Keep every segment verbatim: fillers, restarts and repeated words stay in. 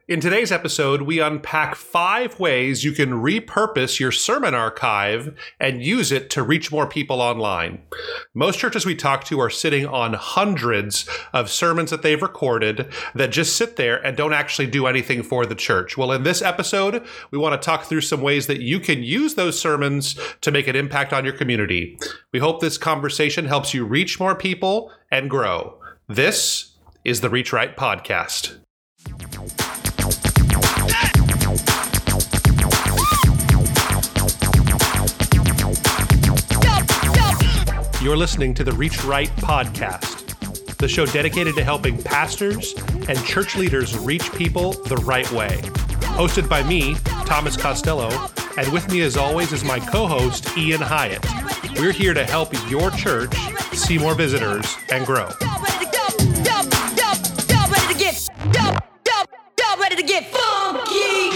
In today's episode, we unpack five ways you can repurpose your sermon archive and use it to reach more people online. Most churches we talk to are sitting on hundreds of sermons that they've recorded that just sit there and don't actually do anything for the church. Well, in this episode, we want to talk through some ways that you can use those sermons to make an impact on your community. We hope this conversation helps you reach more people and grow. This is the Reach Right Podcast. You're listening to the Reach Right Podcast, the show dedicated to helping pastors and church leaders reach people the right way. Hosted by me, Thomas Costello, and with me as always is my co-host, Ian Hyatt. We're here to help your church see more visitors and grow. Ready to get funky.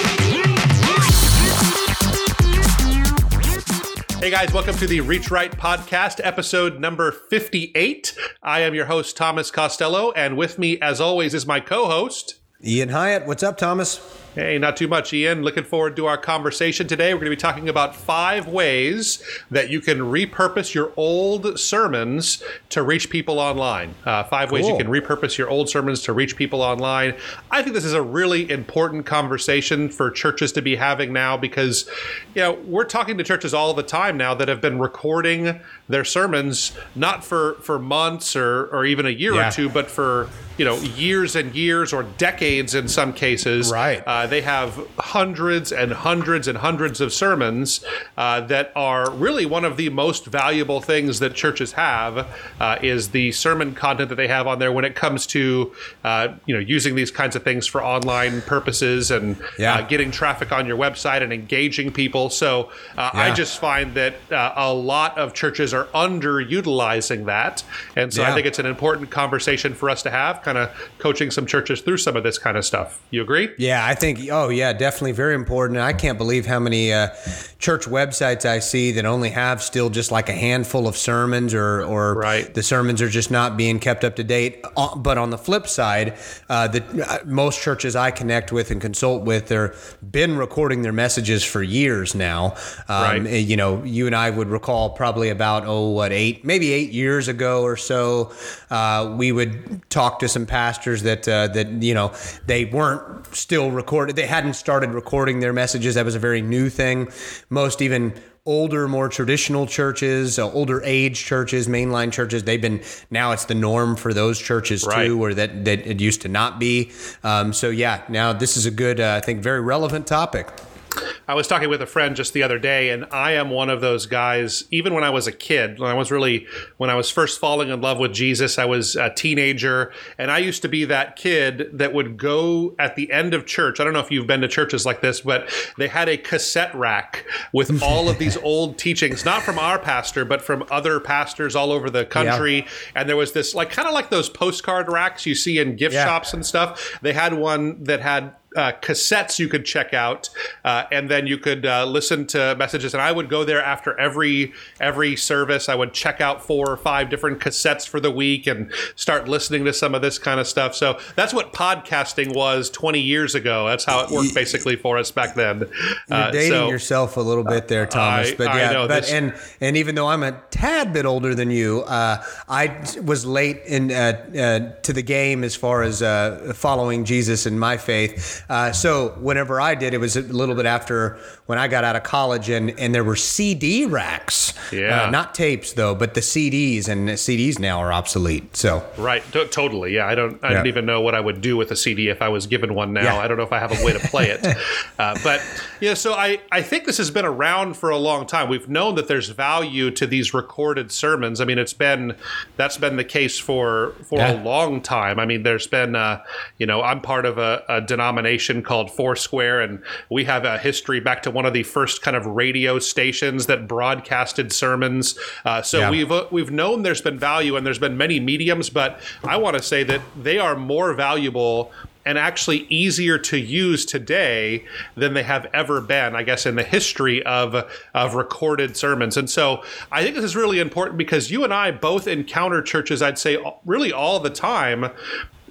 Hey guys, welcome to the Reach Right Podcast, episode number fifty-eight. I am your host, Thomas Costello, and with me, as always, is my co-host, Ian Hyatt. What's up, Thomas? Hey, not too much, Ian. Looking forward to our conversation today. We're going to be talking about five ways that you can repurpose your old sermons to reach people online. Uh, five cool. ways you can repurpose your old sermons to reach people online. I think this is a really important conversation for churches to be having now because, you know, we're talking to churches all the time now that have been recording their sermons, not for, for months or, or even a year yeah. or two, but for, you know, years and years or decades in some cases. Right. Uh, they have hundreds and hundreds and hundreds of sermons uh, that are really one of the most valuable things that churches have uh, is the sermon content that they have on there when it comes to, uh, you know, using these kinds of things for online purposes and yeah. uh, getting traffic on your website and engaging people. So uh, yeah. I just find that uh, a lot of churches are underutilizing that. And so yeah. I think it's an important conversation for us to have, kind of coaching some churches through some of this kind of stuff. You agree? Yeah, I think, oh yeah, definitely very important. I can't believe how many uh, church websites I see that only have still just like a handful of sermons or, or right. the sermons are just not being kept up to date. But on the flip side, uh, the, most churches I connect with and consult with, they've been recording their messages for years now. Um, right. You know, you and I would recall probably about, oh, what, eight, maybe eight years ago or so, uh, we would talk to some pastors that, uh, that you know, they weren't still recorded. They hadn't started recording their messages. That was a very new thing. Most even older, more traditional churches, uh, older age churches, mainline churches, they've been, now it's the norm for those churches right. too, where that, that it used to not be. Um, so yeah, now this is a good, uh, I think, very relevant topic. I was talking with a friend just the other day, and I am one of those guys, even when I was a kid, when I was really, when I was first falling in love with Jesus, I was a teenager, and I used to be that kid that would go at the end of church. I don't know if you've been to churches like this, but they had a cassette rack with all of these old teachings, not from our pastor, but from other pastors all over the country. Yeah. And there was this, like, kind of like those postcard racks you see in gift yeah. shops and stuff. They had one that had Uh, cassettes you could check out, uh, and then you could uh, listen to messages. And I would go there after every every service. I would check out four or five different cassettes for the week and start listening to some of this kind of stuff. So that's what podcasting was twenty years ago. That's how it worked basically for us back then. You're uh, dating so, yourself a little bit there, Thomas. I, but yeah, I know but this. and and even though I'm a tad bit older than you, uh, I was late in uh, uh, to the game as far as uh, following Jesus in my faith. Uh, so whenever I did, it was a little bit after when I got out of college, and, and there were C D racks, yeah, uh, not tapes though, but the C Ds, and the C Ds now are obsolete. So right, T- totally, yeah. I don't, I yeah. don't even know what I would do with a C D if I was given one now. Yeah. I don't know if I have a way to play it, uh, but yeah. So I, I think this has been around for a long time. We've known that there's value to these recorded sermons. I mean, it's been that's been the case for for yeah. a long time. I mean, there's been, uh, you know, I'm part of a, a denomination called Foursquare, and we have a history back to one of the first kind of radio stations that broadcasted sermons. Uh, so yeah. we've uh, we've known there's been value, and there's been many mediums, but I want to say that they are more valuable and actually easier to use today than they have ever been, I guess, in the history of of recorded sermons. And so I think this is really important because you and I both encounter churches, I'd say, really all the time,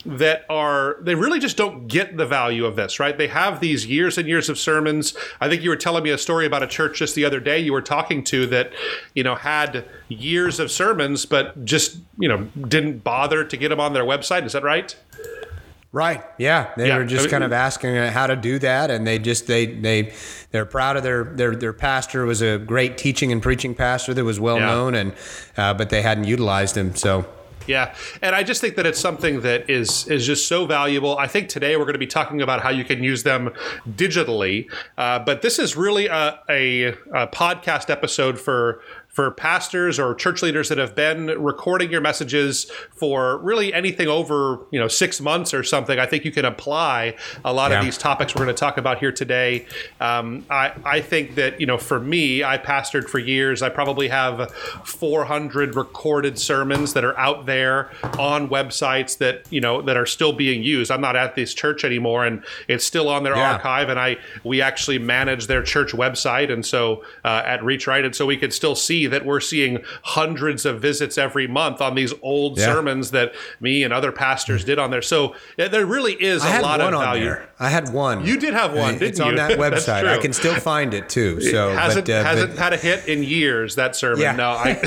that are, they really just don't get the value of this, right? They have these years and years of sermons. I think you were telling me a story about a church just the other day you were talking to that, you know, had years of sermons, but just, you know, didn't bother to get them on their website. Is that right? Right. Yeah. They Yeah. were just kind of asking how to do that. And they just, they, they, they're proud of their, their, their pastor was a great teaching and preaching pastor that was well Yeah. known and, uh, but they hadn't utilized him. So. Yeah, and I just think that it's something that is is just so valuable. I think today we're going to be talking about how you can use them digitally, uh, but this is really a, a, a podcast episode for for pastors or church leaders that have been recording your messages for really anything over, you know, six months or something. I think you can apply a lot Yeah. of these topics we're going to talk about here today. Um, I, I think that, you know, for me, I pastored for years. I probably have four hundred recorded sermons that are out there on websites that, you know, that are still being used. I'm not at this church anymore, and it's still on their Yeah. archive. And I we actually manage their church website, and so uh, at Reach Right, and so we could still see that we're seeing hundreds of visits every month on these old Yeah. sermons that me and other pastors did on there. So yeah, there really is I a had lot one of on value. there. I had one. You did have one, didn't it's on you? that That's website. true. I can still find it too. So It hasn't but, uh, hasn't but, had a hit in years, that sermon. Yeah. No, I,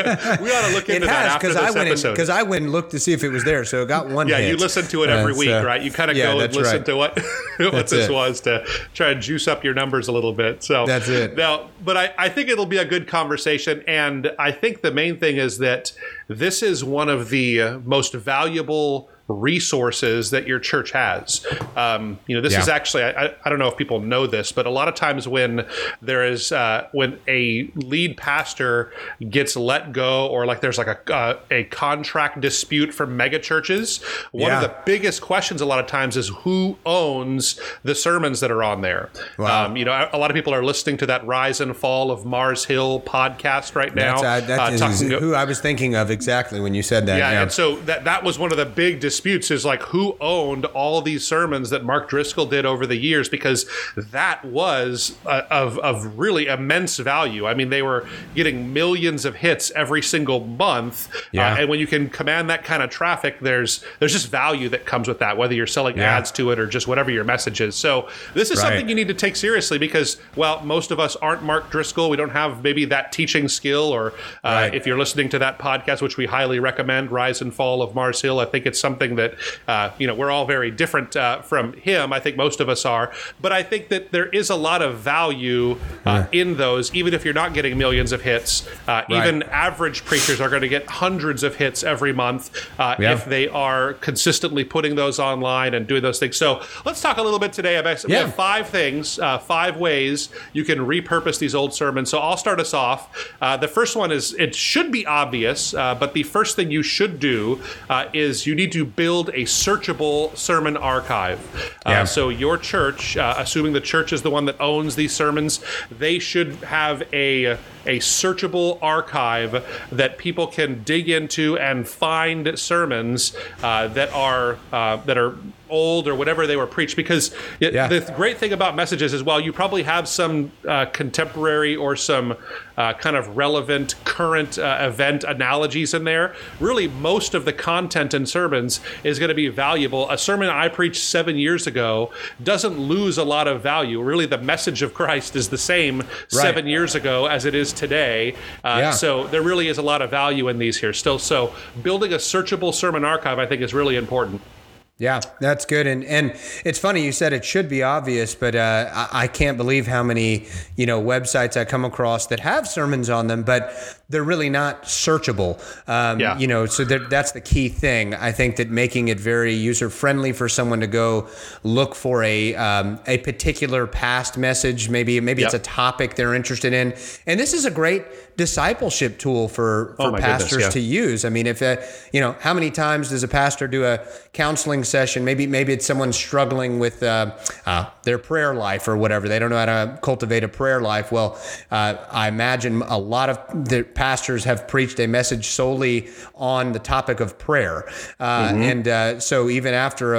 we ought to look it into that has after because this I went episode. because I went and looked to see if it was there. So it got one. Yeah, hit. you listen to it every Uh, week, so- right? You kind of yeah, go and that's listen right. to what what That's this it. was to try and juice up your numbers a little bit. So That's it. Now, but I, I think it'll be a good conversation, and I think the main thing is that this is one of the uh, most valuable resources that your church has. Um, you know, this Yeah. is actually, I, I don't know if people know this, but a lot of times when there is, uh, when a lead pastor gets let go, or like there's like a, uh, a contract dispute from mega churches, one of Yeah. the biggest questions a lot of times is who owns the sermons that are on there. Wow. Um, you know, a lot of people are listening to that Rise and Fall of Mars Hill podcast right now. That's, uh, that uh, is talking- who I was thinking of exactly when you said that. yeah, Yeah, and so that that was one of the big disputes, is like who owned all these sermons that Mark Driscoll did over the years, because that was uh, of of really immense value. I mean, they were getting millions of hits every single month, Yeah. uh, and when you can command that kind of traffic, there's there's just value that comes with that, whether you're selling Yeah. ads to it or just whatever your message is. So this is Right. something you need to take seriously, because, well, most of us aren't Mark Driscoll. We don't have maybe that teaching skill, or uh, Right. if you're listening to that podcast, which we highly recommend, Rise and Fall of Mars Hill, I think it's something that, uh, you know, we're all very different uh, from him. I think most of us are. But I think that there is a lot of value uh, in those, even if you're not getting millions of hits. Uh, Right. Even average preachers are going to get hundreds of hits every month uh, Yeah. if they are consistently putting those online and doing those things. So let's talk a little bit today about, we Yeah. have five things, uh, five ways you can repurpose these old sermons. So I'll start us off. Uh, the first one is, it should be obvious, uh, but the first thing you should do uh, is you need to build a searchable sermon archive. Uh, Yeah. So your church, uh, assuming the church is the one that owns these sermons, they should have a a searchable archive that people can dig into and find sermons uh, that are uh, that are old or whatever they were preached. Because it, Yeah. the great thing about messages is, while you probably have some uh, contemporary or some uh, kind of relevant current uh, event analogies in there, really most of the content in sermons is going to be valuable. A sermon I preached seven years ago doesn't lose a lot of value. Really, the message of Christ is the same seven years ago as it is today. Uh, Yeah. So there really is a lot of value in these here still. So building a searchable sermon archive, I think, is really important. Yeah, that's good. And and it's funny, you said it should be obvious, but uh, I, I can't believe how many, you know, websites I come across that have sermons on them, but they're really not searchable. Um, Yeah. You know, so that, that's the key thing. I think that making it very user friendly for someone to go look for a um, a particular past message, maybe maybe it's Yep. a topic they're interested in, and this is a great discipleship tool for for Oh, my goodness, pastors yeah. to use. I mean, if uh, you know, how many times does a pastor do a counseling session? Maybe maybe it's someone struggling with uh, uh, their prayer life or whatever. They don't know how to cultivate a prayer life. Well, uh, I imagine a lot of the pastors have preached a message solely on the topic of prayer, uh, Mm-hmm. and uh, so even after a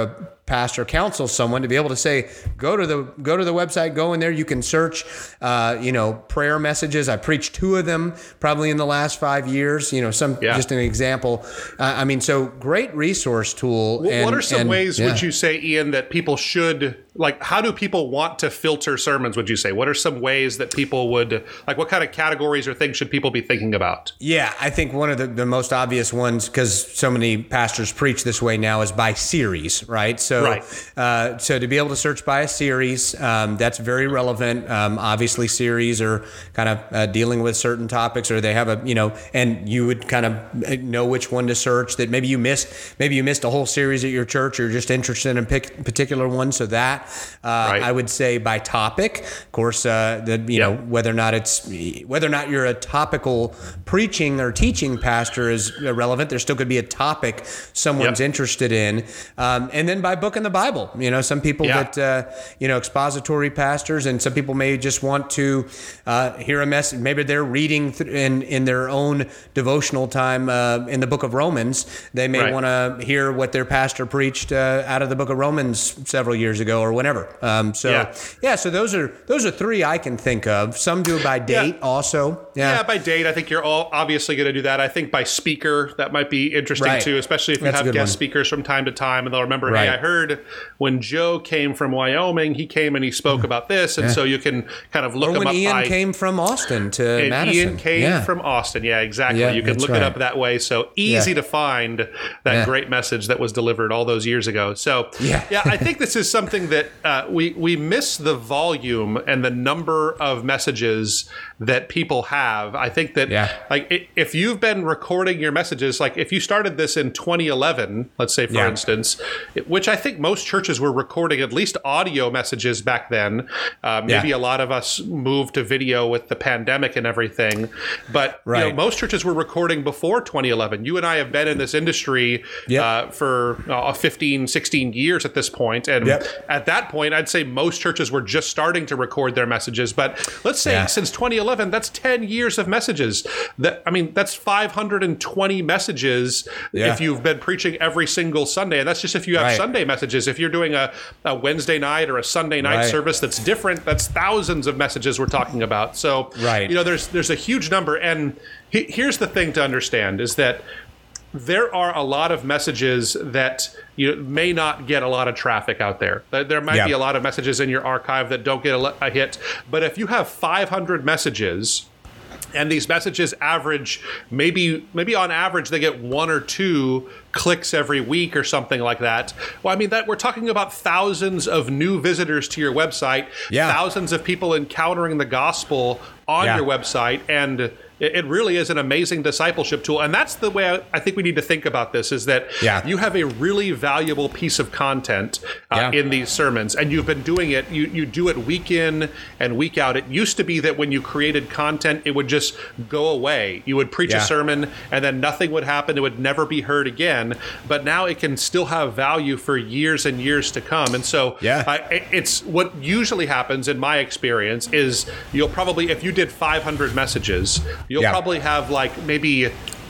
pastor counsels someone to be able to say, go to the go to the website, go in there. You can search, uh, you know, prayer messages. I preached two of them probably in the last five years. You know, some yeah. just an example. Uh, I mean, so great resource tool. What, and, what are some and, ways yeah. would you say, Ian, that people should like? How do people want to filter sermons? Would you say? What are some ways that people would like? What kind of categories or things should people be thinking about? Yeah, I think one of the, the most obvious ones, because so many pastors preach this way now, is by series, right? So, right. Uh, so to be able to search by a series, um, that's very relevant. Um, obviously, series are kind of uh, dealing with certain topics, or they have a, you know, and you would kind of know which one to search. That maybe you missed, maybe you missed a whole series at your church, or you're just interested in a pick, particular one. So that uh, right. I would say by topic, of course, uh, that you yep. know whether or not it's whether or not you're a topical preaching or teaching pastor is irrelevant. There still could be a topic someone's yep. interested in. Um, and then by book in the Bible, you know, some people yeah. that, uh, you know, expository pastors, and some people may just want to uh, hear a message. Maybe they're reading th- in, in their own devotional time uh, in the book of Romans. They may right. want to hear what their pastor preached uh, out of the book of Romans several years ago or whenever. Um, so, yeah. yeah, so those are those are three I can think of. Some do it by date yeah. also. Yeah. yeah, by date. I think you're all obviously going to do that. I think by speaker, that might be interesting right. too, especially if you That's have guest one. speakers from time to time, and they'll remember, right. hey, I heard when Joe came from Wyoming, he came and he spoke about this, and yeah. so you can kind of look or him when up. Ian by, came from Austin to and Madison. Ian came yeah. from Austin. Yeah, exactly. Yeah, you can that's look right. it up that way. So easy Yeah. to find that Yeah. great message that was delivered all those years ago. So Yeah. yeah, I think this is something that uh, we we miss the volume and the number of messages that people have. I think that Yeah. like it, if you've been recording your messages, like if you started this in twenty eleven, let's say for Yeah. instance, it- which I think most churches were recording at least audio messages back then. Uh, maybe Yeah. a lot of us moved to video with the pandemic and everything, but you know, Right. most churches were recording before twenty eleven. You and I have been in this industry Yep. uh, for uh, fifteen, sixteen years at this point, and Yep. at that point, I'd say most churches were just starting to record their messages. But let's say Yeah. since twenty eleven, that's ten years of messages. That I mean, that's five hundred twenty messages Yeah. if you've been preaching every single Sunday, and that's just if you have Right. Sunday messages. If you're doing a, a Wednesday night or a Sunday night Right. service that's different, that's thousands of messages we're talking about. So, Right. you know, there's there's a huge number, and he, here's the thing to understand is that there are a lot of messages that you know, may not get a lot of traffic out there. There there might Yeah. be a lot of messages in your archive that don't get a, le- a hit, but if you have five hundred messages, and these messages average maybe maybe on average they get one or two clicks every week or something like that. Well, I mean that we're talking about thousands of new visitors to your website, Yeah. thousands of people encountering the gospel on Yeah. your website, and it it really is an amazing discipleship tool. And that's the way I, I think we need to think about this, is that Yeah. you have a really valuable piece of content uh, Yeah. in these sermons, and you've been doing it. You, you do it week in and week out. It used to be that when you created content, it would just go away. You would preach Yeah. a sermon and then nothing would happen. It would never be heard again. But now it can still have value for years and years to come. And so Yeah. uh, it- it's what usually happens in my experience is you'll probably, if you did five hundred messages, you'll Yeah. probably have like maybe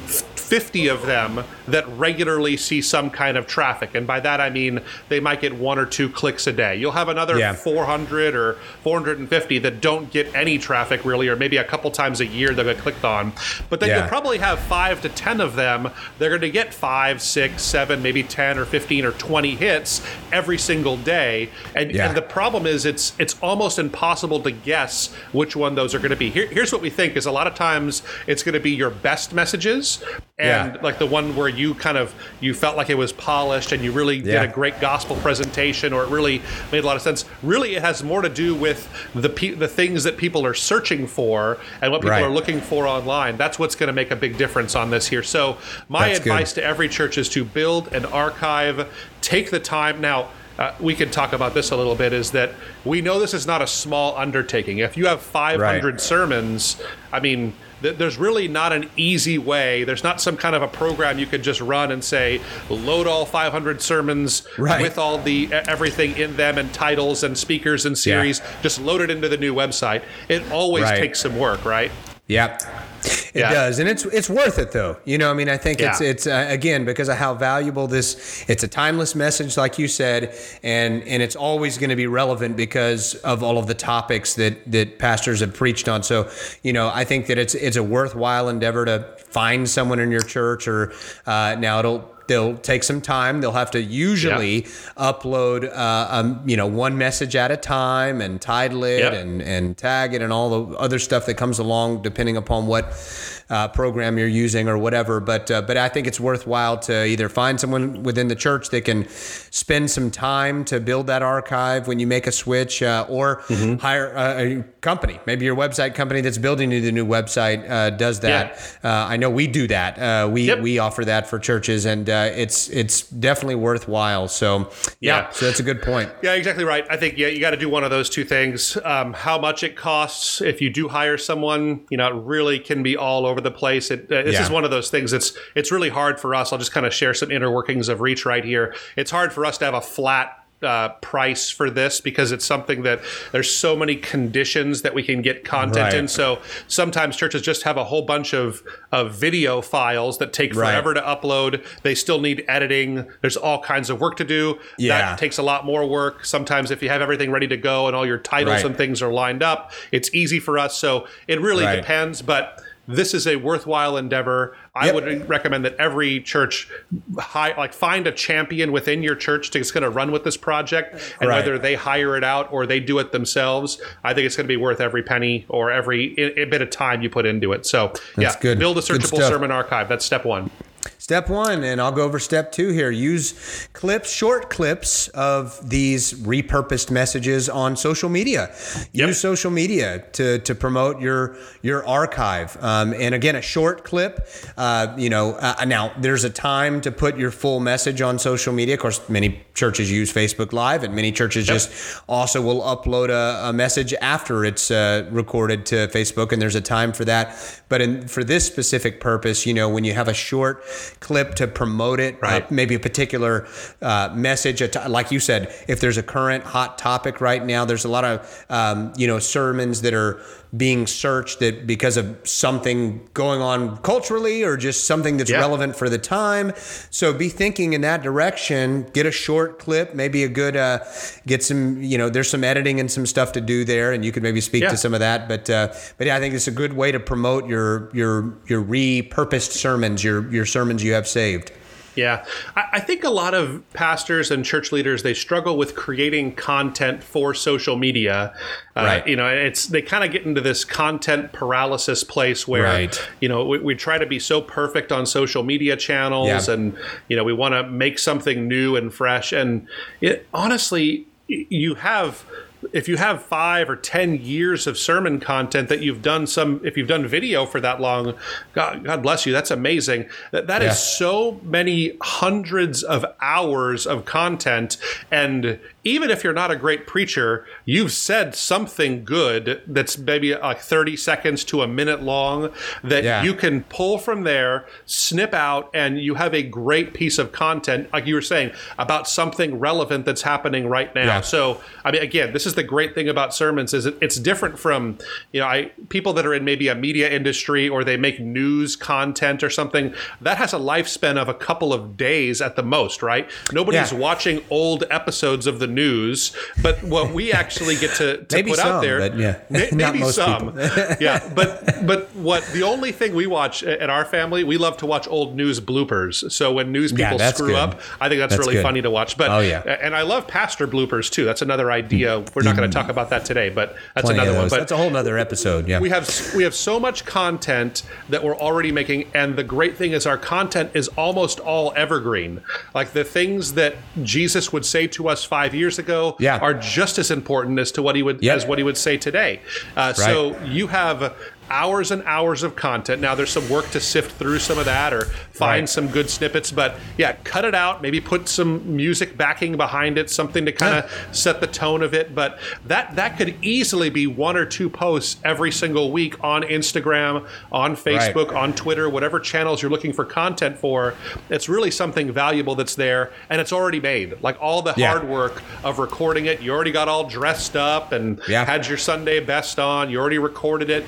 fifty of them that regularly see some kind of traffic. And by that, I mean, they might get one or two clicks a day. You'll have another Yeah. four hundred or four hundred fifty that don't get any traffic really, or maybe a couple times a year they'll get clicked on. But then Yeah. you'll probably have five to ten of them. They're going to get five, six, seven, maybe ten or fifteen or twenty hits every single day. And, Yeah. and the problem is it's it's almost impossible to guess which one those are going to be. Here, here's what we think is a lot of times it's going to be your best messages, and Yeah. like the one where you kind of you felt like it was polished and you really did Yeah. a great gospel presentation, or it really made a lot of sense. Really, it has more to do with the pe- the things that people are searching for and what people Right. are looking for online. That's what's going to make a big difference on this here. So my That's good. advice to every church is to build an archive. Take the time now. Uh, we can talk about this a little bit, is that we know this is not a small undertaking. If you have five hundred Right. sermons, I mean, th- there's really not an easy way. There's not some kind of a program you could just run and say, load all five hundred sermons Right. with all the e- everything in them and titles and speakers and series, just load it into the new website. It always Right. takes some work, right? Yep. It Yeah. does, and it's it's worth it though. You know, I mean, I think Yeah. it's it's uh, again because of how valuable this. It's a timeless message, like you said, and and it's always going to be relevant because of all of the topics that that pastors have preached on. So, you know, I think that it's it's a worthwhile endeavor to find someone in your church, or uh, now it'll. They'll take some time. They'll have to usually Yep. upload, uh, um, you know, one message at a time and title it Yep. and, and tag it and all the other stuff that comes along depending upon what uh, program you're using or whatever. But uh, but I think it's worthwhile to either find someone within the church that can spend some time to build that archive when you make a switch, uh, or Mm-hmm. hire a, a company. Maybe your website company that's building you the new website uh, does that. Uh, I know we do that. Uh, we Yep. we offer that for churches, and uh, it's it's definitely worthwhile. So yeah, Yeah. so that's a good point. Yeah, exactly right. I think yeah, you got to do one of those two things. Um, how much it costs if you do hire someone, you know, it really can be all over the place. It, uh, this Yeah. is one of those things that's it's really hard for us. I'll just kind of share some inner workings of Reach right here. It's hard for us to have a flat uh, price for this because it's something that there's so many conditions that we can get content Right. in. So sometimes churches just have a whole bunch of, of video files that take Right. forever to upload. They still need editing. There's all kinds of work to do. Yeah. That takes a lot more work. Sometimes if you have everything ready to go and all your titles Right. and things are lined up, it's easy for us. So it really Right. depends, but this is a worthwhile endeavor. I Yep. would recommend that every church hi, like find a champion within your church that's going to run with this project, and Right. whether they hire it out or they do it themselves, I think it's going to be worth every penny or every a, a bit of time you put into it. So That's yeah, good. build a Good searchable stuff. sermon archive. That's step one. Step one, and I'll go over step two here. Use clips, short clips of these repurposed messages on social media. Yep. Use social media to, to promote your your archive. Um, and again, a short clip. Uh, you know, uh, now there's a time to put your full message on social media. Of course, many churches use Facebook Live, and many churches Yep. just also will upload a, a message after it's uh, recorded to Facebook, and there's a time for that. But in, for this specific purpose, you know, when you have a short clip to promote it, Right. uh, maybe a particular uh, message, a t- like you said, if there's a current hot topic right now, there's a lot of, um, you know, sermons that are being searched that because of something going on culturally or just something that's Yeah. relevant for the time. So be thinking in that direction. Get a short clip, maybe a good, uh, get some, you know, there's some editing and some stuff to do there, and you could maybe speak Yeah. to some of that. But uh, but yeah, I think it's a good way to promote your your your repurposed sermons, your your sermons you have saved. Yeah. I, I think a lot of pastors and church leaders, they struggle with creating content for social media. Uh, Right. You know, it's they kind of get into this content paralysis place where, Right. you know, we, we try to be so perfect on social media channels Yeah. and, you know, we want to make something new and fresh. And it, honestly, y- you have... If you have five or ten years of sermon content that you've done some, if you've done video for that long, God, God bless you. That's amazing. That that Yeah. is so many hundreds of hours of content. And even if you're not a great preacher, you've said something good that's maybe like thirty seconds to a minute long that Yeah. you can pull from there, snip out, and you have a great piece of content, like you were saying, about something relevant that's happening right now. Yeah. So, I mean, again, this is the great thing about sermons is it, it's different from, you know, I people that are in maybe a media industry or they make news content or something that has a lifespan of a couple of days at the most, right? Nobody's Yeah. watching old episodes of the news, but what we actually get to, to Maybe put some, out there, but yeah, may- not maybe most some, yeah. But but what the only thing we watch at our family, we love to watch old news bloopers. So when news Yeah, people that's screw good. up, I think that's, That's really good. funny to watch. But Oh, yeah. and I love pastor bloopers too. That's another idea. We're not going to talk about that today, but that's Plenty of another one. those. But That's a whole nother episode. Yeah. we have we have so much content that we're already making, and the great thing is our content is almost all evergreen. Like the things that Jesus would say to us five years ago Yeah. are just as important as to what he would Yep. as what he would say today. Uh, So you have hours and hours of content. Now there's some work to sift through some of that or find Right. some some good snippets, but yeah, cut it out, maybe put some music backing behind it, something to kind of set the tone of it. But that that could easily be one or two posts every single week on Instagram, on Facebook, on Twitter, whatever channels you're looking for content for. It's really something valuable that's there, and it's already made. Like all the Yeah. hard work of recording it, you already got all dressed up and Yeah. had your Sunday best on, you already recorded it, you did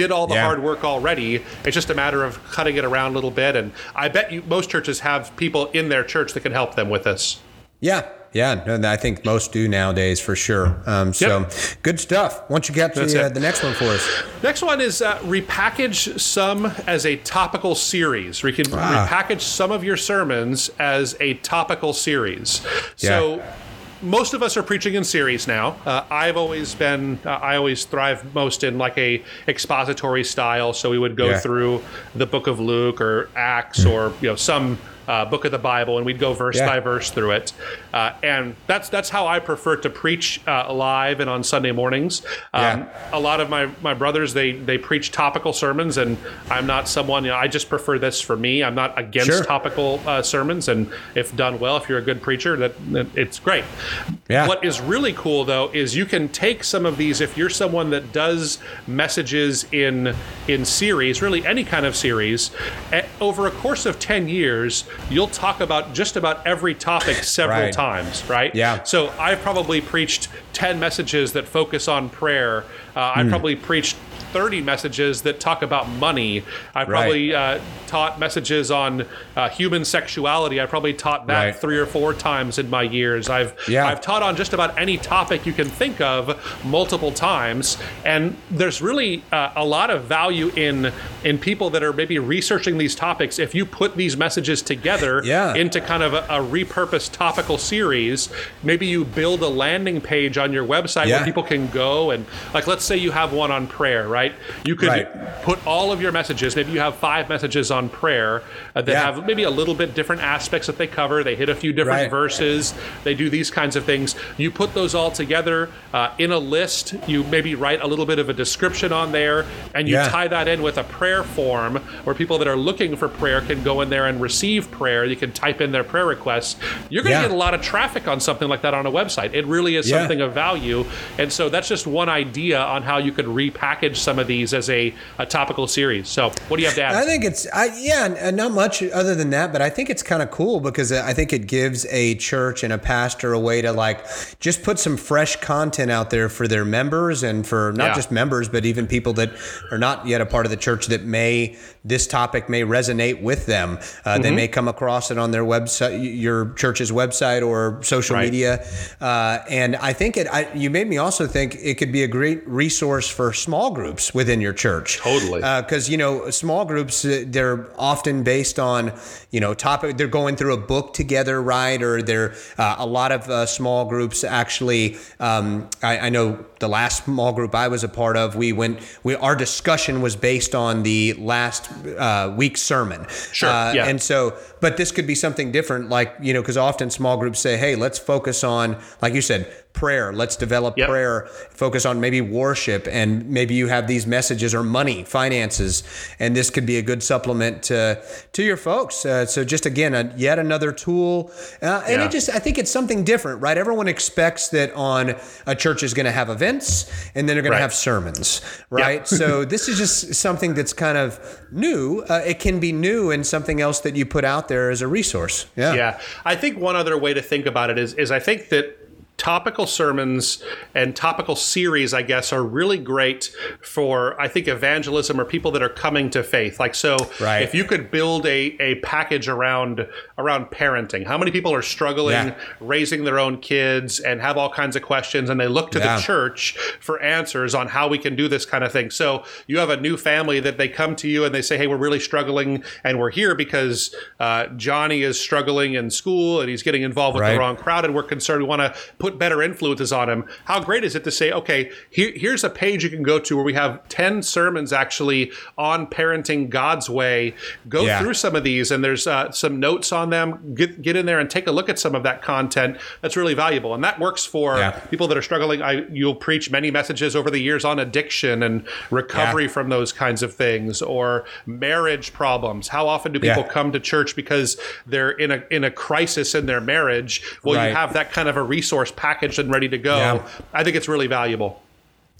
did all the Yeah. hard work already. It's just a matter of cutting it around a little bit. And I bet you most churches have people in their church that can help them with this. Yeah. Yeah, no, I think most do nowadays for sure. Um, so Yep. good stuff. Why don't you get to That's the, uh, it. the next one for us? Next one is uh, repackage some as a topical series. We can Ah. repackage some of your sermons as a topical series. So most of us are preaching in series now. Uh, I've always been, uh, I always thrive most in like a expository style. So we would go Yeah. through the book of Luke or Acts or, you know, some Uh, book of the Bible, and we'd go verse Yeah. by verse through it, uh, and that's that's how I prefer to preach uh, live and on Sunday mornings. Um, Yeah. A lot of my, my brothers they they preach topical sermons, and I'm not someone. You know, I just prefer this for me. I'm not against Sure. topical uh, sermons, and if done well, if you're a good preacher, that, that it's great. Yeah. What is really cool though is you can take some of these if you're someone that does messages in in series, really any kind of series, eh, over a course of ten years. You'll talk about just about every topic several Right. times, right? Yeah. So I've probably preached ten messages that focus on prayer. Uh, I've probably preached thirty messages that talk about money. I probably uh, taught messages on uh, human sexuality. I probably taught that Right. three or four times in my years. I've Yeah. I've taught on just about any topic you can think of multiple times, and there's really uh, a lot of value in in people that are maybe researching these topics. If you put these messages together Yeah. into kind of a, a repurposed topical series, maybe you build a landing page on your website Yeah. where people can go and, like, let's say you have one on prayer, right? You could Right. put all of your messages, maybe you have five messages on prayer uh, that Yeah. have maybe a little bit different aspects that they cover. They hit a few different Right. verses. They do these kinds of things. You put those all together uh, in a list. You maybe write a little bit of a description on there, and you Yeah. tie that in with a prayer form where people that are looking for prayer can go in there and receive prayer. You can type in their prayer requests. You're going to Yeah. get a lot of traffic on something like that on a website. It really is Yeah. something of value. And so that's just one idea on how you could repackage some of these as a, a topical series. So what do you have to add? I think it's, I, yeah, n- not much other than that, but I think it's kind of cool because I think it gives a church and a pastor a way to like just put some fresh content out there for their members and for not Yeah. just members, but even people that are not yet a part of the church that may, this topic may resonate with them. Uh, Mm-hmm. They may come across it on their website, your church's website or social Right. media. Uh, and I think it, I, you made me also think it could be a great resource for small groups within your church. Totally. Because, you know, small groups, uh, they're often based on, you know, topic, they're going through a book together, right? Or they're, uh, a lot of uh, small groups actually, um, I, I know the last small group I was a part of, we went, we, our discussion was based on the last uh, week's sermon. Sure, Uh, yeah. And so, but this could be something different, like, you know, because often small groups say, hey, let's focus on, like you said, prayer. Let's develop Yep. prayer, focus on maybe worship, and maybe you have these messages or money, finances, and this could be a good supplement to to your folks. Uh, so just again, a, yet another tool, uh, and Yeah. it just I think it's something different, right? Everyone expects that on a church is going to have events and then they're going Right. to have sermons, right? So this is just something that's kind of new. Uh, it can be new and something else that you put out there as a resource. Yeah. Yeah. I think one other way to think about it is, is I think that topical sermons and topical series, I guess, are really great for, I think, evangelism or people that are coming to faith. Like, so Right. if you could build a, a package around around parenting, how many people are struggling Yeah. raising their own kids and have all kinds of questions, and they look to Yeah. the church for answers on how we can do this kind of thing. So you have a new family that they come to you and they say, hey, we're really struggling, and we're here because uh, Johnny is struggling in school and he's getting involved with Right. the wrong crowd, and we're concerned. We want to put better influences on him. How great is it to say, okay, here, here's a page you can go to where we have ten sermons actually on parenting God's way. Go Yeah. through some of these, and there's uh, some notes on them. Get get in there and take a look at some of that content. That's really valuable, and that works for Yeah. people that are struggling. I you'll preach many messages over the years on addiction and recovery Yeah. from those kinds of things, or marriage problems. How often do people Yeah. come to church because they're in a in a crisis in their marriage? Well, Right. you have that kind of a resource packaged and ready to go. Yeah. I think it's really valuable.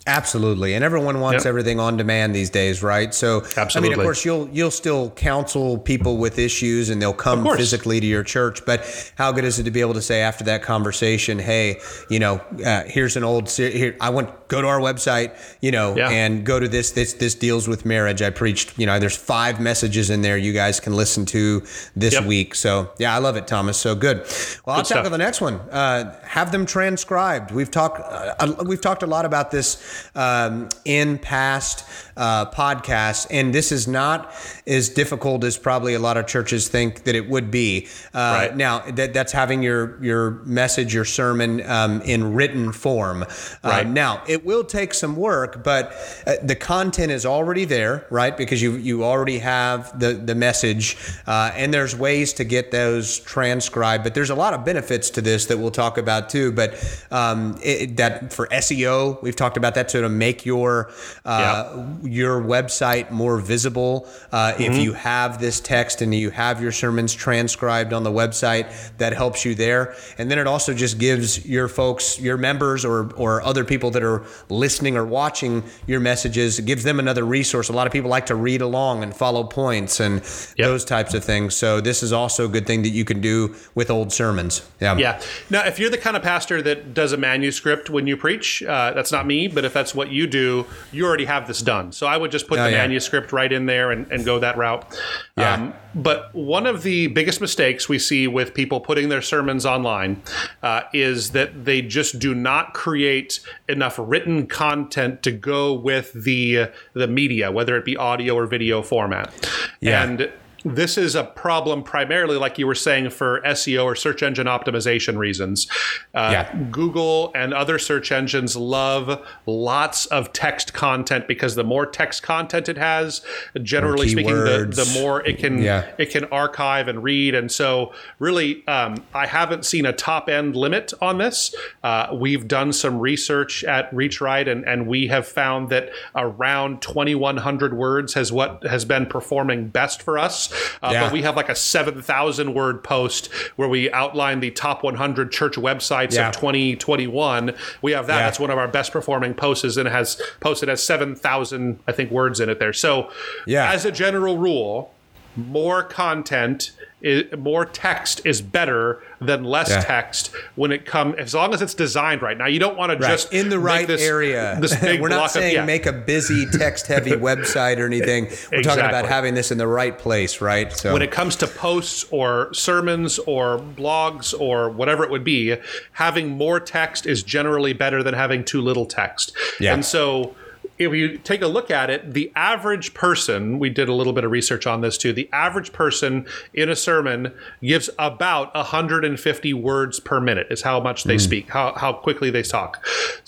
Absolutely. And everyone wants Yep. everything on demand these days, right? So, Absolutely. I mean, of course, you'll you'll still counsel people with issues and they'll come physically to your church. But how good is it to be able to say after that conversation, hey, you know, uh, here's an old, ser- here, I want, go to our website, you know, Yeah. and go to this, this, this deals with marriage. I preached, you know, there's five messages in there you guys can listen to this Yep. week. So, yeah, I love it, Thomas. So good. Well, I'll Good tackle stuff. the next one. Uh, have them transcribed. We've talked, uh, we've talked a lot about this um, in past uh, podcasts, and this is not as difficult as probably a lot of churches think that it would be. Uh, Right. Now, that, that's having your your message, your sermon um, in written form. Uh, Right. Now, it will take some work, but uh, the content is already there, right? Because you you already have the the message, uh, and there's ways to get those transcribed. But there's a lot of benefits to this that we'll talk about too. But um, it, that for S E O, we've talked about that, so to make your uh, your website more visible. Uh, Mm-hmm. If you have this text and you have your sermons transcribed on the website, that helps you there. And then it also just gives your folks, your members, or or other people that are listening or watching your messages, it gives them another resource. A lot of people like to read along and follow points and Yep. those types of things. So this is also a good thing that you can do with old sermons. Yeah. Yeah. Now, if you're the kind of pastor that does a manuscript when you preach, uh, that's not me, but if that's what you do, you already have this done. So I would just put Oh, the yeah. manuscript right in there and, and go that route. Yeah. But one of the biggest mistakes we see with people putting their sermons online uh, is that they just do not create enough written content to go with the the media, whether it be audio or video format. Yeah. And this is a problem primarily, like you were saying, for S E O or search engine optimization reasons. Uh, Yeah. Google and other search engines love lots of text content because the more text content it has, generally speaking, the, keywords. the more it can Yeah. it can archive and read. And so really, um, I haven't seen a top end limit on this. Uh, we've done some research at ReachRight, and, and we have found that around twenty-one hundred words has what has been performing best for us. Uh, Yeah. But we have like a seven thousand word post where we outline the top one hundred church websites Yeah. of twenty twenty-one. We have that. Yeah. That's one of our best performing posts, and it has posted as seven thousand, I think, words in it there. So Yeah. as a general rule, more content, is, more text is better than less Yeah. text when it comes, as long as it's designed right. Now, you don't want to Right. just in the make right this, area. This big We're block not saying of, yeah. make a busy text-heavy website or anything. We're talking about Exactly. having this in the right place, right? So When it comes to posts or sermons or blogs or whatever it would be, having more text is generally better than having too little text. Yeah. And so if you take a look at it, the average person, we did a little bit of research on this too, the average person in a sermon gives about one hundred fifty words per minute is how much they speak, how, how quickly they talk.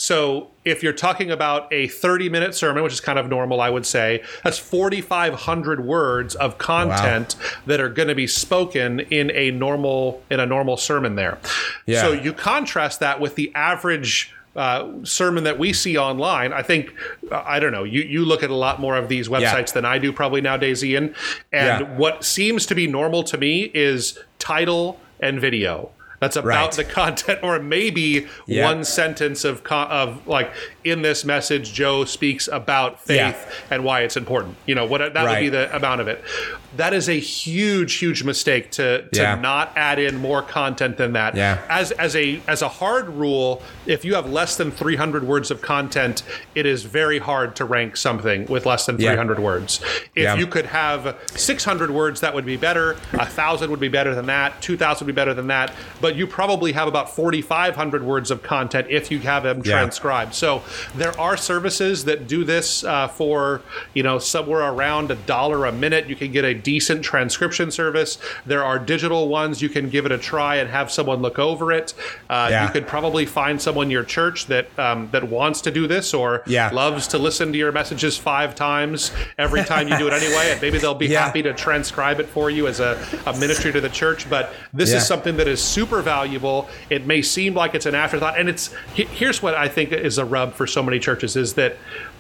So if you're talking about a thirty minute sermon, which is kind of normal, I would say, that's forty-five hundred words of content that are going to be spoken in a normal in a normal sermon there. Yeah. So you contrast that with the average uh, sermon that we see online. I think, uh, I don't know, you, you look at a lot more of these websites Yeah. than I do probably nowadays, Ian. And Yeah. what seems to be normal to me is title and video. That's about Right. the content, or maybe Yeah. one sentence of co- of like, in this message, Joe speaks about faith Yeah. and why it's important. You know, what that would Right. be the amount of it. That is a huge, huge mistake to to Yeah. not add in more content than that. Yeah. As as a as a hard rule, if you have less than three hundred words of content, it is very hard to rank something with less than Yeah. three hundred words. If Yeah. you could have six hundred words, that would be better. one thousand would be better than that. two thousand would be better than that. But you probably have about forty-five hundred words of content if you have them Yeah. transcribed. So there are services that do this uh, for, you know, somewhere around a dollar a minute. You can get a decent transcription service. There are digital ones. You can give it a try and have someone look over it. Uh, Yeah. You could probably find someone in your church that um, that wants to do this, or Yeah. loves to listen to your messages five times every time you do it anyway, and maybe they'll be Yeah. happy to transcribe it for you as a, a ministry to the church. But this Yeah. is something that is super valuable. It may seem like it's an afterthought, and it's he- here's what I think is a rub for so many churches is that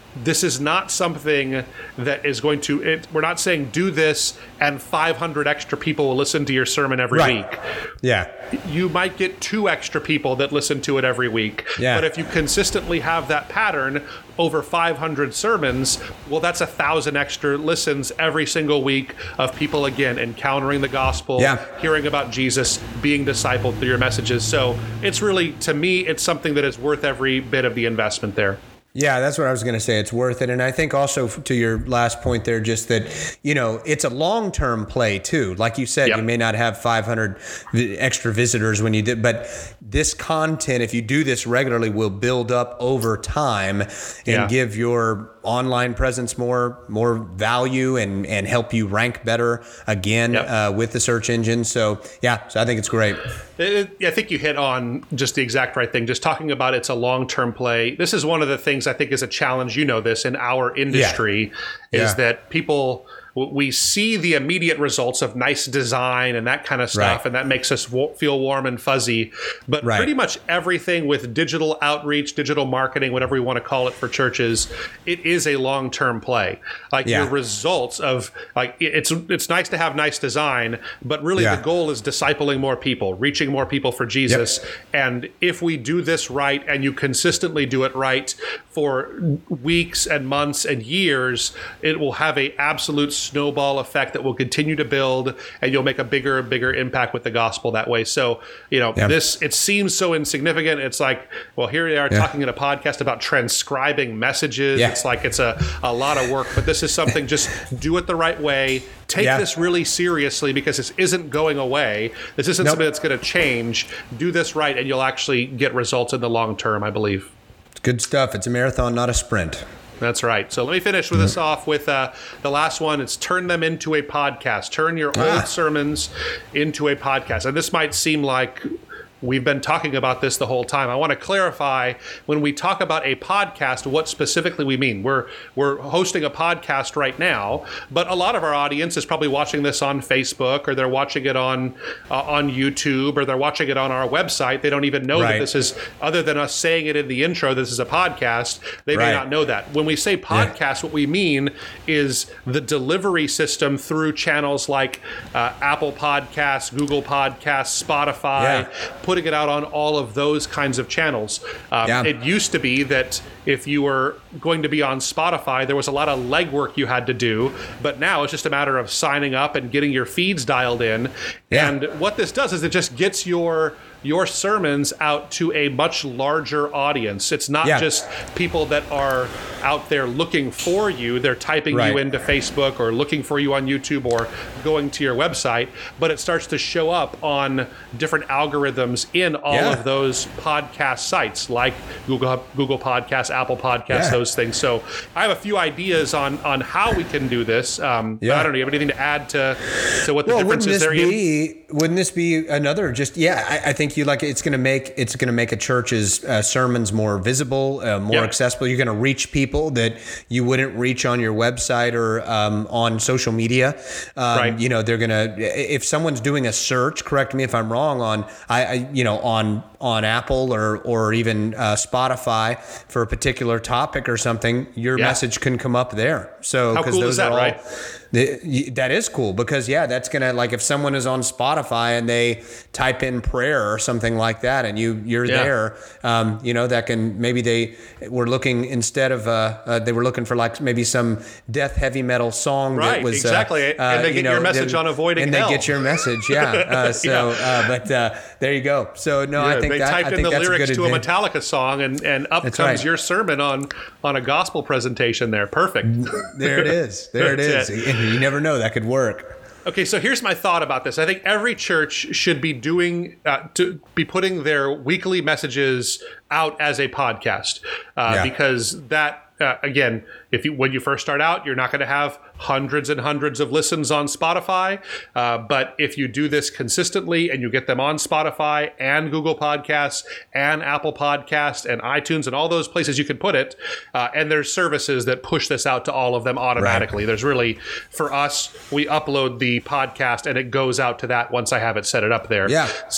this is not something that is going to, it, we're not saying do this and five hundred extra people will listen to your sermon every Right. week. Yeah. You might get two extra people that listen to it every week. Yeah. But if you consistently have that pattern over five hundred sermons, well, that's a thousand extra listens every single week of people, again, encountering the gospel, Yeah. hearing about Jesus, being discipled through your messages. So it's really, to me, it's something that is worth every bit of the investment there. Yeah, that's what I was going to say. It's worth it. And I think also to your last point there, just that, you know, it's a long-term play too. Like you said, Yep. you may not have five hundred vi- extra visitors when you did, but this content, if you do this regularly, will build up over time and Yeah. give your online presence more more value and, and help you rank better again Yep. uh, with the search engine. So, yeah, so I think it's great. It, I think you hit on just the exact right thing. Just talking about it's a long-term play. This is one of the things I think is a challenge, you know this, in our industry, is Yeah. that people, we see the immediate results of nice design and that kind of stuff, Right. and that makes us w- feel warm and fuzzy. But Right. pretty much everything with digital outreach, digital marketing, whatever we want to call it for churches, it is a long-term play. Like Yeah. your results of, like, it- it's it's nice to have nice design, but really Yeah. the goal is discipling more people, reaching more people for Jesus. And if we do this right and you consistently do it right for weeks and months and years, it will have a absolute snowball effect that will continue to build, and you'll make a bigger and bigger impact with the gospel that way. So, you know, Yeah. this, it seems so insignificant. It's like, well, here they are Yeah. talking in a podcast about transcribing messages. Yeah. It's like it's a, a lot of work, but this is something, just do it the right way. Take Yeah. this really seriously, because this isn't going away. This isn't Nope. something that's going to change. Do this right, and you'll actually get results in the long term, I believe. It's good stuff. It's a marathon, not a sprint. That's right. So let me finish with this off with uh, the last one. It's turn them into a podcast. Turn your Ah. old sermons into a podcast. And this might seem like we've been talking about this the whole time. I want to clarify, when we talk about a podcast, what specifically we mean. We're we're hosting a podcast right now, but a lot of our audience is probably watching this on Facebook, or they're watching it on uh, on YouTube, or they're watching it on our website. They don't even know Right. that this is, other than us saying it in the intro, this is a podcast. They may Right. not know that. When we say podcast, what we mean is the delivery system through channels like uh, Apple Podcasts, Google Podcasts, Spotify, Yeah. putting it out on all of those kinds of channels. Um, Yeah. It used to be that if you were going to be on Spotify, there was a lot of legwork you had to do, but now it's just a matter of signing up and getting your feeds dialed in. Yeah. And what this does is it just gets your your sermons out to a much larger audience. It's not Yeah. just people that are out there looking for you. They're typing Right. you into Facebook or looking for you on YouTube or going to your website, but it starts to show up on different algorithms in all Yeah. of those podcast sites, like Google Google Podcasts, Apple Podcasts, Yeah. those things. So I have a few ideas on on how we can do this. Um, but Yeah. I don't know. You have anything to add to to what the Well, difference wouldn't is this there? Ian? be wouldn't this be another just yeah I, I think you like it's going to make it's going to make a church's uh, sermons more visible, uh, more Yeah. accessible. You're going to reach people that you wouldn't reach on your website or um, on social media. Um, Right. You know, they're going to, if someone's doing a search, correct me if I'm wrong, on I, I you know on on Apple or or even uh, Spotify for a particular topic or something, your Yeah. message can come up there. So How because cool those is that, are all. right? The- y- That is cool because yeah, that's gonna like if someone is on Spotify and they type in prayer or something like that, and you you're Yeah. there, um, you know that can maybe they were looking instead of uh, uh, they were looking for like maybe some death heavy metal song that Right, was uh, exactly. And uh, they you get know, your message they- on avoiding and hell. they get your message, yeah. Uh, so, uh, but uh, there you go. So no, I Yeah, think they that typed I in think the that's a lyrics good to a advantage. Metallica song, and, and up That's comes right. your sermon on on a gospel presentation there. Perfect. There it is. There it is. That's You never know, that could work. Okay, so here's my thought about this. I think every church should be doing, uh, to be putting their weekly messages out as a podcast, uh, Yeah. because that, uh, again, if you when you first start out, you're not going to have hundreds and hundreds of listens on Spotify. Uh, but if you do this consistently and you get them on Spotify and Google Podcasts and Apple Podcasts and iTunes and all those places you can put it, uh, and there's services that push this out to all of them automatically. There's really, for us, we upload the podcast and it goes out to that once I have it set it up there. Yeah. So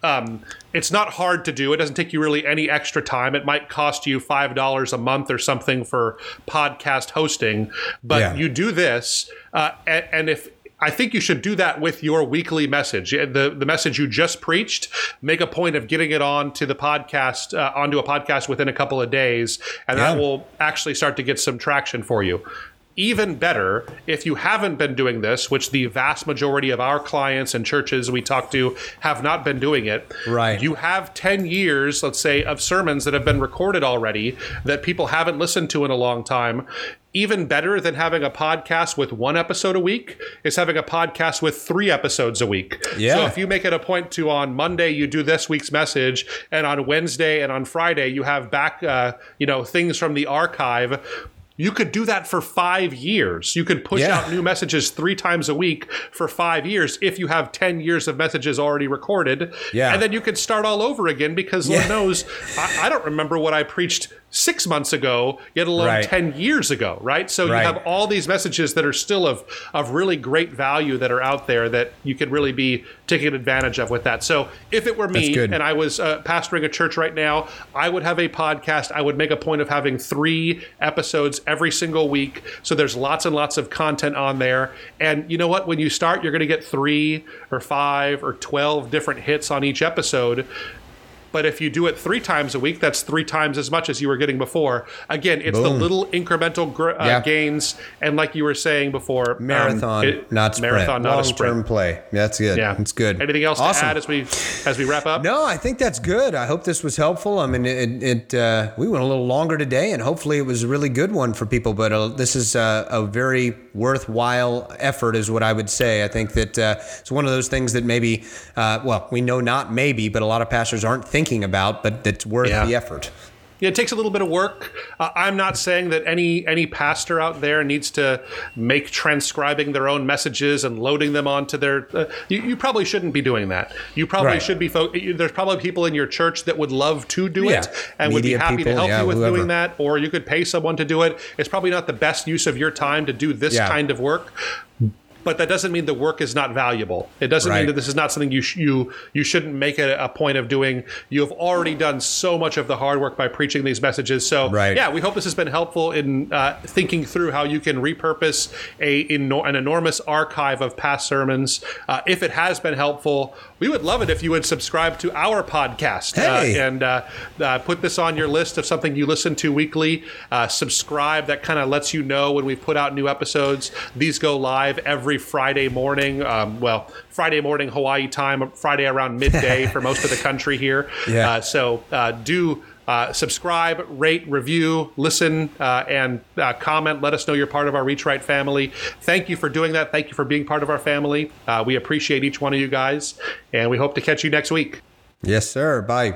Um, it's not hard to do. It doesn't take you really any extra time. It might cost you five dollars a month or something for podcast hosting, but Yeah. you do this, uh, and, and if I think you should do that with your weekly message. The the message you just preached, make a point of getting it on to the podcast, uh, onto a podcast within a couple of days, and Yeah. that will actually start to get some traction for you. Even better, if you haven't been doing this, which the vast majority of our clients and churches we talk to have not been doing it, Right. you have ten years, let's say, of sermons that have been recorded already that people haven't listened to in a long time. Even better than having a podcast with one episode a week is having a podcast with three episodes a week. Yeah. So if you make it a point to on Monday, you do this week's message, and on Wednesday and on Friday, you have back, uh, you know, things from the archive. You could do that for five years. You could push Yeah. out new messages three times a week for five years if you have ten years of messages already recorded. Yeah. And then you could start all over again because Yeah. Lord knows, I, I don't remember what I preached six months ago, yet alone Right. ten years ago, right? So Right. you have all these messages that are still of, of really great value that are out there that you could really be taking advantage of with that. So if it were me That's good. and I was uh, pastoring a church right now, I would have a podcast. I would make a point of having three episodes every single week. So there's lots and lots of content on there. And you know what? When you start, you're going to get three or five or twelve different hits on each episode. But if you do it three times a week, that's three times as much as you were getting before. Again, it's the Boom. little incremental gr- uh, Yeah. gains. And like you were saying before, um, Marathon, it- not sprint. Marathon, not a Long-term sprint. play. That's good. Yeah, That's good. Anything else Awesome. to add as we as we wrap up? No, I think that's good. I hope this was helpful. I mean, it, it uh, we went a little longer today, and hopefully it was a really good one for people. But uh, this is uh, a very worthwhile effort, is what I would say. I think that uh, it's one of those things that maybe, uh, well, we know not maybe, but a lot of pastors aren't thinking about, but that's worth Yeah. the effort. Yeah, it takes a little bit of work. Uh, I'm not saying that any any pastor out there needs to make transcribing their own messages and loading them onto their. Uh, you, you probably shouldn't be doing that. You probably Right. should be. Fo- there's probably people in your church that would love to do Yeah. it and would be Media happy people, to help yeah, you with whoever. doing that, or you could pay someone to do it. It's probably not the best use of your time to do this Yeah. kind of work. But that doesn't mean the work is not valuable. It doesn't Right. mean that this is not something you sh- you you shouldn't make it a point of doing. You have already done so much of the hard work by preaching these messages. So Right. yeah, we hope this has been helpful in uh, thinking through how you can repurpose a eno- an enormous archive of past sermons. Uh, if it has been helpful, we would love it if you would subscribe to our podcast Hey. uh, and uh, uh, put this on your list of something you listen to weekly. Uh, subscribe. That kind of lets you know when we put out new episodes. These go live every Friday morning. Um, well, Friday morning Hawaii time, Friday around midday for most of the country here. Yeah. Uh, so uh, do uh, subscribe, rate, review, listen, uh, and uh, comment. Let us know you're part of our Reach Right family. Thank you for doing that. Thank you for being part of our family. Uh, we appreciate each one of you guys, and we hope to catch you next week. Yes, sir. Bye.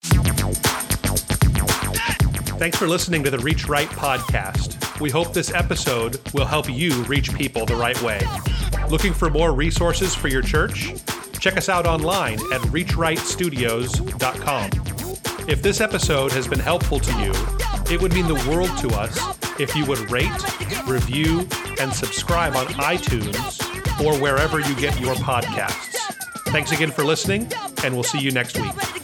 Thanks for listening to the Reach Right podcast. We hope this episode will help you reach people the right way. Looking for more resources for your church? Check us out online at reach right studios dot com. If this episode has been helpful to you, it would mean the world to us if you would rate, review, and subscribe on iTunes or wherever you get your podcasts. Thanks again for listening, and we'll see you next week.